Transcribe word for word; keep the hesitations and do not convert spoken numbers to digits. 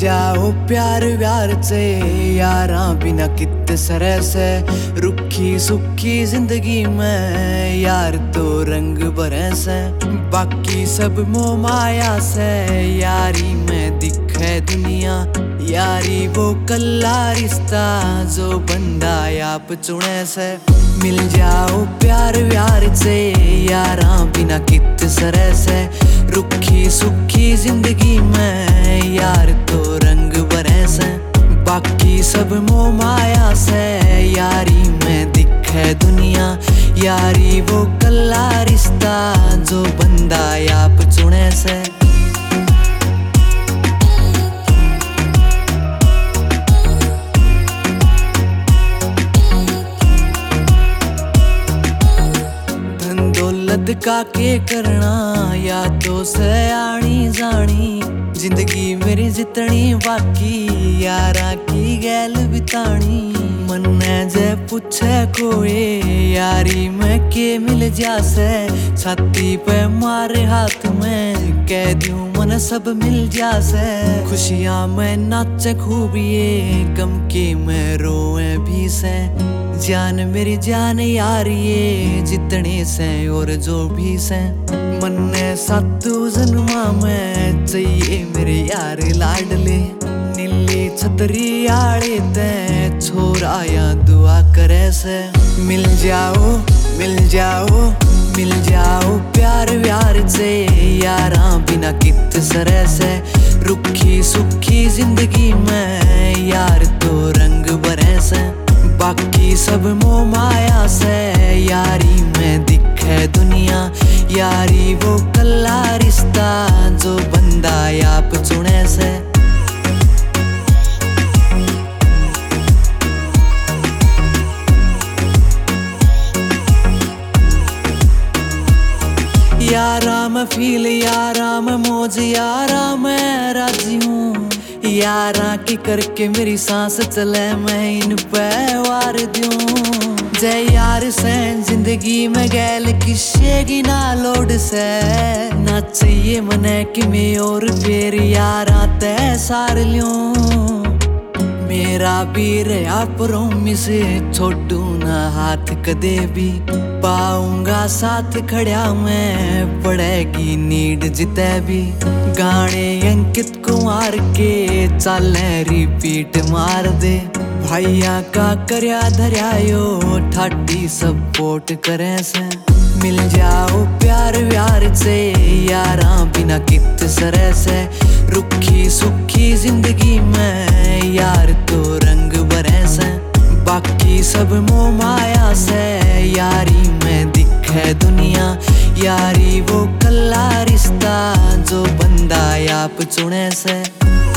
जाओ प्यार व्यार से यारा बिना कित सरह से रुखी सुखी जिंदगी में यार तो रंग बरस से बाकी सब मोह माया से यारी में दिखे दुनिया यारी वो कल्ला रिश्ता जो बंदा आप चुने से मिल जाओ प्यार व्यार से यारा बिना कित सरह से रुखी सुखी जिंदगी में यार तो रंग बरस से बाकी सब मोह माया से यारी में दिखे दुनिया यारी वो कल्ला रिश्ता जो बंदा आप चुने से दौलत का के करना या तो सयानी जानी जिंदगी मेरी जितनी बाकी यारा की गैल बितानी मन में जे पूछे कोई यारी में के मिल जासे छाती पे मारे हाथ में कह दूं मन सब मिल जासे खुशियां में नाचे खूब ये गम के में रोए भी से जान मेरी जान यार ये जितने से और जो भी से मन ने सातों जन्मा में चाहिए मेरे यार लाडले नीली छतरी आड़े ते छोरा या दुआ करे से मिल जाओ मिल जाओ मिल जाओ प्यार व्यार से यारा बिना कित सरह से रुखी सुखी जिंदगी में यार तो रंग बरस से बाकी सब मोह माया से यारी में दिखे दुनिया यारी वो कल्ला रिश्ता जो बंदा आप चुने से यारा मैं फील यारा मैं मौज यारा मैं राजी हूँ यारा की करके मेरी सांस चले मैं इन पे वार दूं जय यार से जिंदगी में गैल किशेगी ना लोड से ना चाहिए मने कि मैं और फिर यारा तय सार लूं मेरा भी रहा प्रोमिस छोड़ू ना हाथ कदे भी पाऊंगा साथ खड़ा मैं पड़ेगी नीड जिते भी गाने अंकित कुमार के चाले रिपीट मार दे भैया का करया धरायो ठाटी सपोर्ट करे से मिल जाओ प्यार व्यार से यारा बिना कित सरह से रुखी सुखी जिंदगी में यार तो रंग बरस से बाकी सब मोह माया से यारी में दिखे दुनिया यारी वो कल्ला रिश्ता जो बंदा आप चुने से।